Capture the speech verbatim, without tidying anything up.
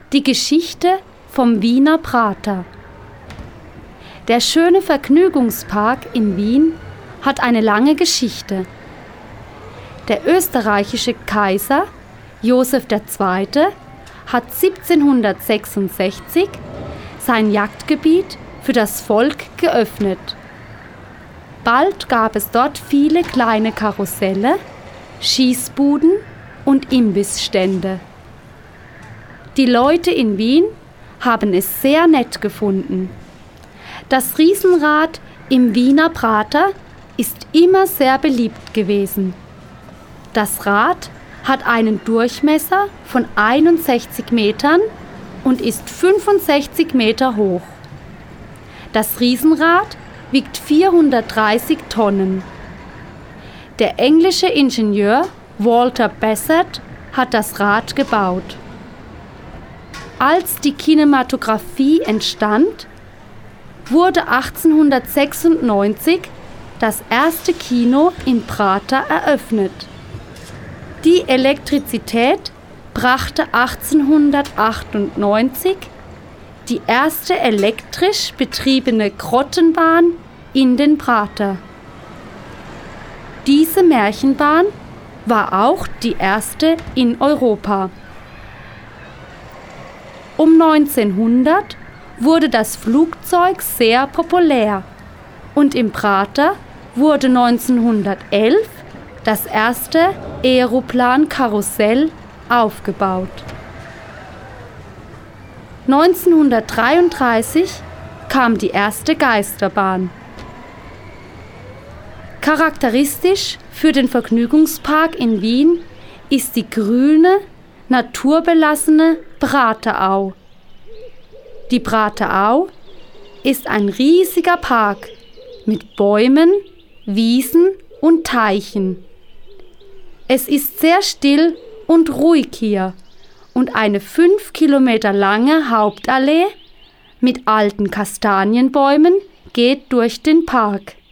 Die Geschichte vom Wiener Prater. Der schöne Vergnügungspark in Wien hat eine lange Geschichte. Der österreichische Kaiser Joseph der Zweite hat siebzehnhundertsechsundsechzig sein Jagdgebiet für das Volk geöffnet. Bald gab es dort viele kleine Karusselle, Schießbuden und Imbissstände. Die Leute in Wien haben es sehr nett gefunden. Das Riesenrad im Wiener Prater ist immer sehr beliebt gewesen. Das Rad hat einen Durchmesser von einundsechzig Metern und ist fünfundsechzig Meter hoch. Das Riesenrad wiegt vierhundertdreißig Tonnen. Der englische Ingenieur Walter Bassett hat das Rad gebaut. Als die Kinematografie entstand, wurde achtzehnhundertsechsundneunzig das erste Kino im Prater eröffnet. Die Elektrizität brachte achtzehnhundertachtundneunzig die erste elektrisch betriebene Grottenbahn in den Prater. Diese Märchenbahn war auch die erste in Europa. Um neunzehnhundert wurde das Flugzeug sehr populär und im Prater wurde neunzehnhundertelf das erste Aeroplan-Karussell aufgebaut. neunzehnhundertdreiunddreißig kam die erste Geisterbahn. Charakteristisch für den Vergnügungspark in Wien ist die grüne, naturbelassene Praterau. Die Praterau ist ein riesiger Park mit Bäumen, Wiesen und Teichen. Es ist sehr still und ruhig hier und eine fünf Kilometer lange Hauptallee mit alten Kastanienbäumen geht durch den Park.